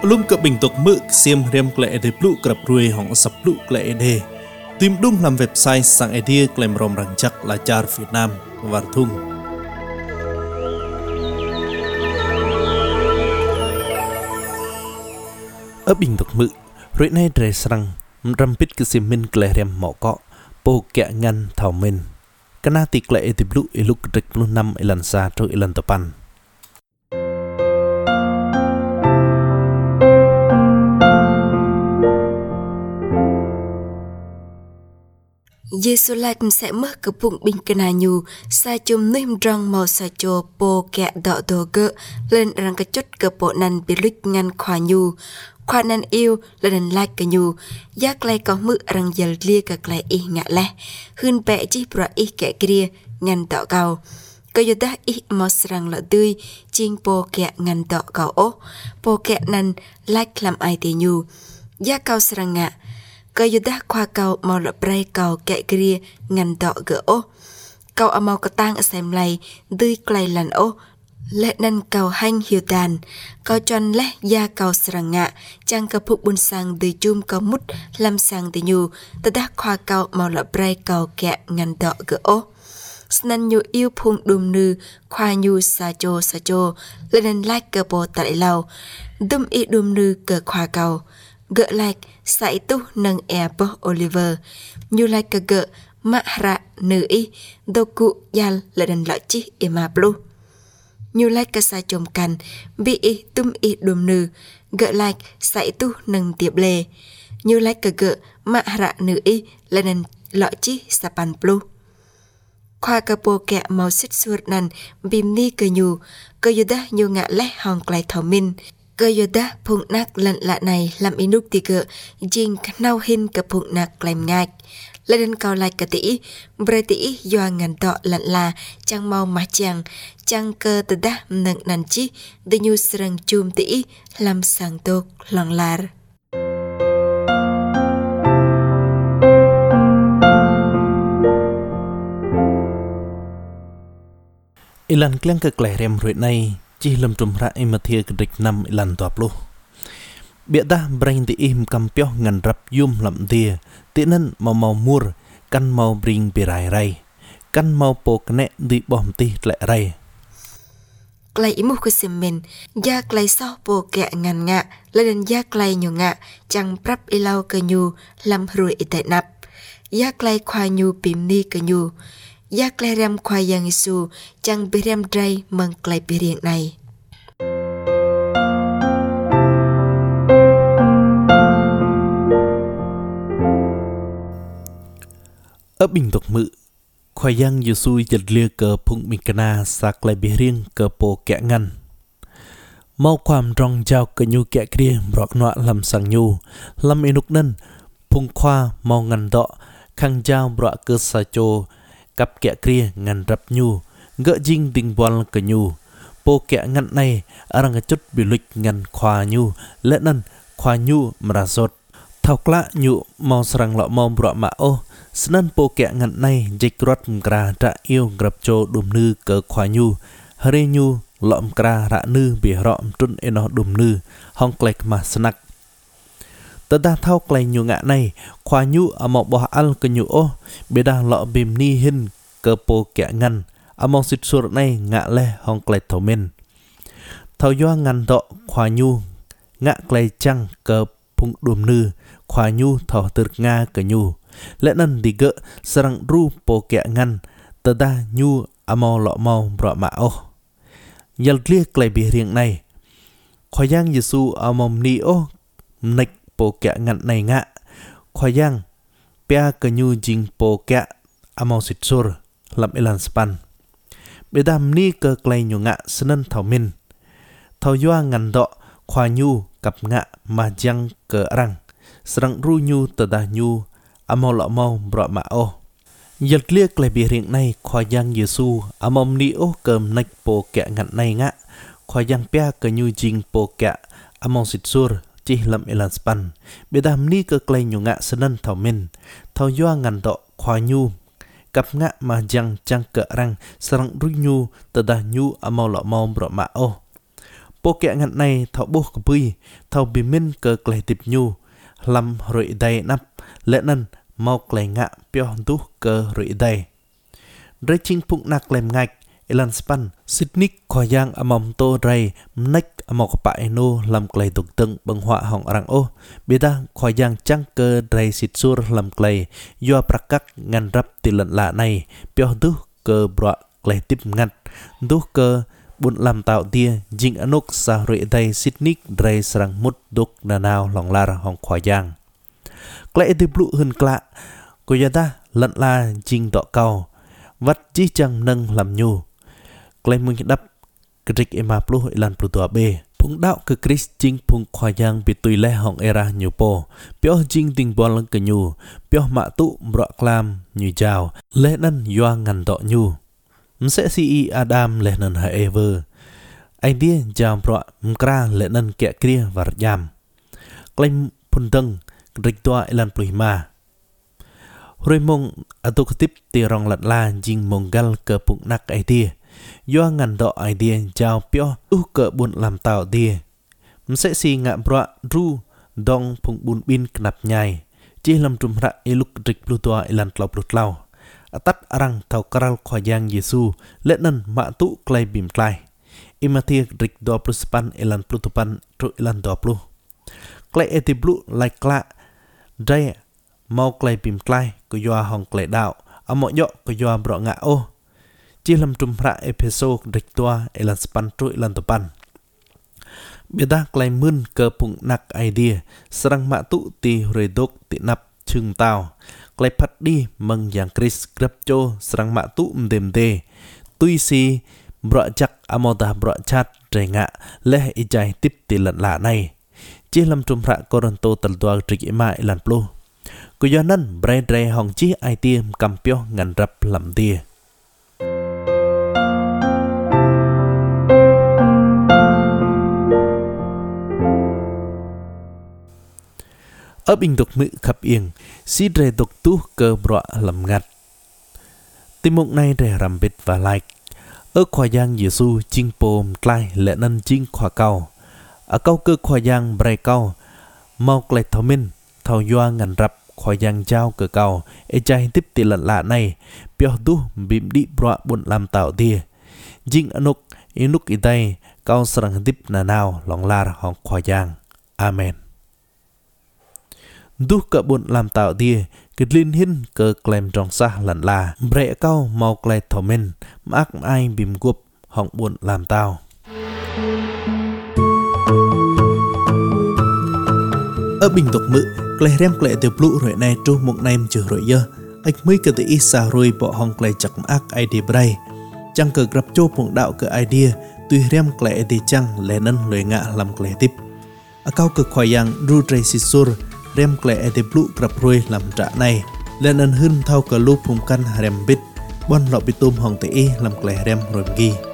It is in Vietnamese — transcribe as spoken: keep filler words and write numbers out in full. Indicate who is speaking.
Speaker 1: Lung cập bình tục mự xiêm riêng lệ để lũ cập ruồi hỏng sập lũ lệ đề tìm đúng làm website sang idea claim rom răng chắc là char Việt Nam và thung ở bình tục mự rồi nay trời sang răm pít cái xiêm minh lệ riêng mỏ cọ po kẹ ngăn thảo minh cái na tịch lệ tìm lũ iluk rịch luôn năm ilan xa trôi ilan tapan
Speaker 2: Giêsu lại sẽ mất cái bụng bình cana nhu sa chum nim rong màu sa cho po kẹ đọ đồ gỡ lên răng cái chốt cái bộ nan bị lít ngăn khoa nhu khoa nan yêu lên lại cái nhu giác lại có mực răng dần lia cái lại y ngạ lẽ hơn bẹ chỉ bọa y kẹ kia ngăn đọ cầu cái giờ đã y màu răng lợ tươi chinh po kẹ ngăn đọ cầu ó po kẹ nan lại làm ai thì nhu giác cầu răng ngạ cái giờ đã khoa cầu màu lợp ray cầu kẹ kia ngăn đọ gỡ ô cầu ở màu cái tang ở xem lại tươi clay lần ô lệ năn cầu hanh hiểu tàn cầu tròn lẽ da cầu srang ngạ trang cầu phục buôn sang từ chum cầu mút làm sang từ nhu ta đã khoa cầu màu lợp ray cầu kẹ ngăn đọ gỡ ô snan nhu yêu phung đùm nư khoa nhu sa chô sa chô lên năn like cờ bồ tại lâu đùm y đùm nư cờ khoa cầu gỡ like sai tu nâng e po Oliver như like cái gỡ mạ ra nữ y đâu cụ yal là đàn lợi chi ema blue như like cái sai chôm cằn bị y tum y đùm nữ gỡ like sai tu nâng tiệp lề như like cái gỡ mạ ra nữ y là đàn lợi chi sapan blue khoa cái bộ kẹ màu xích suốt nằn bìm ni cơ nhu cơ yoda nhu ngạ lẽ hòn clay thảo minh cơ yoda phụng nạc lần lạ này làm inuk tì cơ jing nau hin cơ phụng nạc làm ngạch lên đến cao lại cả tỷ bray tỷ doa ngàn tọ lặn là trang mau má chàng trang cơ từ đá nặng nàn chi để nhu srang chum tỷ làm sang tốt lòng lar
Speaker 1: ilan kleng ke kleh rem ruit này chỉ lâm trùm ra em thia cái địch năm lần toạp luôn. Biết ta brain thì im cầm pio ngàn rập yum lậm thia, tiện nên màu màu mur, căn màu bring bị rai rai, căn màu po kne đi bom ti lại rai.
Speaker 2: Clay mu cái mình, da clay sau po kẹ ngàn ngạ, lên da clay nhiều ngạ, chẳng prap ilau cơ nhu, làm ruồi tại nạp, da clay khoa nhu bìm ni cơ nhu. Giác lai ram khoa yang isu chẳng bị ram dray mừng clay bị riêng này.
Speaker 1: Ở bình tục mự, khoa yang isu giật lia cờ phụng bình cana sa clay bị riêng cờ po kẹ ngăn. Mauความrong giao cờ nhu kẹ kia bọc nọa làm sang nhu, làm inuk nân, phụng khoa mau ngăn đọ, khang giao bọa cơ sa chô, cặp kẹ kia ngăn rập nhu gỡ dinh tình bol cờ nhu po kẹ ngăn này arang chút bị lịch ngăn khoa nhu lẽ năn khoa nhu mà rốt thao lạ nhu mau sarang lọ mau bọa mạ ô snan po kẹ ngăn này dịch rót gra trả yêu grab cho đùm nư cờ khoa nhu hare nhu lọm gra rạ nư bị rọm trun eno đùm nư hong klek mà snack tớ đã thao clay nhu ngạ này khoa nhu ở một bò ăn cơ nhu ô bị đa lọ bìm ni hin cơ po kẹ ngăn ở một xịt suốt này ngạ lê hong clay thầu men thầu doa ngăn đọ khoa nhu ngạ clay chăng cơ phung đùm nư khoa nhu thầu từ nga cơ nhu lẽ năn đi gỡ sarang ru po kẹ ngăn tớ đã nhu ở một lọ mau bọ mạ ô yal clear clay bị riêng này khoa yang Giêsu ở một ni ô nịch po kẹ ngăn này ngạ khoa yang pia cơ nhu jing po kẹ amau sit sur làm ilan span bê đam ni cơ clay nhu ngạ sân thảo min thảo doa ngăn đọ khoa nhu cặp ngạ mà jang cơ răng srang ru nhu tờ đà nhu amau lọ mau bọ mạ ô yal clear clay bị riêng này khoa yang Giêsu amom ni ô cơm nách po kẹ ngăn này ngạ khoa yang pia cơ nhu jing po kẹ amau sit sur chỉ làm ilan span bị đam ni cơ clay nhu ngạ sân thảo min thảo doa ngăn đọ khoa nhu cặp ngạ mà jang chang cỡ răng sarang ru nhu tờ đà nhu amau lọ mau bọ mạ ô bộ kẹ ngặt này thọ bố của bùi thọ bì minh cơ clay tiệp nhu lâm rụi đầy nắp lẽ nần mau clay ngạ pio tú cơ rụi đầy rơi chinh phụng nạc lem ngạch Elan span Sydney khoa giang amom to ray neck amok pa eno lam clay tục tưng bằng họa hỏng răng ô beta khoa giang trăng cơ ray xịt sur lam clay do prakak ngăn rap tỷ lận lạ này pio tú cơ bọa clay tiếp ngăn tú cơ buồn làm tạo tia jing anok sa rụi đây Sydney ray sarang mút đúc đà nào lòng la hỏng khoa giang clay tiếp lụ hơn klạ cô gia ta lận la jing tọ cao vắt chi chăng nâng làm nhu clay mung đắp krik ema plu ilan plu tua be phung đạo ke Chris jing phung khoa giang bị tùy le hong era nhu po pio jing ting bol lang ke nhu pio ma tu bro klam nhu jao le nan yoa ngan do nhu mse si Adam le nan ha ever idea jam pro mkra le nan ke kria var jam clay phun teng krik tua ilan plu ma rồi mong atuk tip ti rong lật la jing mong gal ke phung nak idea do ngàn độ idea chào pio u cỡ buồn làm tạo tia sẽ si ngạm bọa ru dong phung bùn bin nạp nhai chỉ làm trùm ra eluk trịch pluto ilan lọc lụt lau tắt arang thầu karal khoa giang Giêsu lệ nần mạ tụ clay bìm clay imatia trịch do pluspan ilan plutopan tru ilan do plu clay eti blu like cla day mau clay bìm clay của do hong clay đạo ở mọi nhọ của do bọ ngạ ô chỉ làm trùm ra episode địch toa elan span tru elan topan biết ta clay mươn cơ phụng nặc idea sarang mạ tụ ti redok ti nap chừng tao clay phát đi mừng yang Chris grab cho sarang mạ tụ mdem de tui si bọ chắc amota bọ chat trời ngạ leh ijai tiếp ti lận lạ này chỉ làm trùm ra Toronto tần toa trịch ema elan plu cô do năn bre bre hong chi idea cầm pio ngàn rap làm tia ở bình tục mự khắp yên si rề tục tu cơ bọa lầm ngặt tim mộng này rề rằm bít và like ở khoa giang Giêsu chinh pôm tlai lệ nân chinh khoa cao ở câu cơ khoa giang bre cao mau clay thao minh thao doa ngàn rập khoa giang trao cơ cao e trai tiếp tỷ lận lạ này pio tu bìm đi bọa buồn làm tạo tia jing anuk inuk itai cao sarang tiếp nà nào lòng la hong khoa giang amen du cỡ buồn làm tạo tia kịch linh hin cơ klem trong xa lận là bre cao mau clay thao minh mắc ai bìm gup hong buồn làm tao ở bình tục mự clay rem clay từ blue rồi này tru một nem chữ rồi dơ ách mới cơ tự isa rồi bỏ hong clay chặt ác idea bray chẳng cờ gặp cho phụng đạo cơ idea tuy rem clay thì chẳng lẽ nân lời ngạ làm clay tiếp ở cao cực khoai yang ru tray sisur rem clay thì blue gặp rồi làm trả này lẽ nân hơn thao cờ lu phụng căn rem bit bon lọ bị tôm hong tự làm clay rem rồi ghi